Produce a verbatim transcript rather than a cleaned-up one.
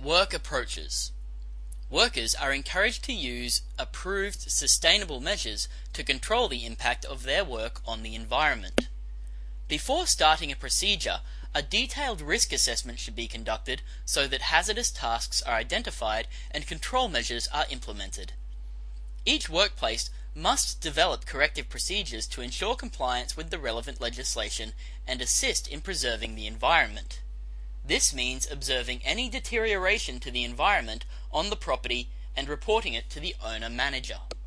Work approaches. Workers are encouraged to use approved sustainable measures to control the impact of their work on the environment. Before starting a procedure, a detailed risk assessment should be conducted so that hazardous tasks are identified and control measures are implemented. Each workplace must develop corrective procedures to ensure compliance with the relevant legislation and assist in preserving the environment. This means observing any deterioration to the environment on the property and reporting it to the owner-manager.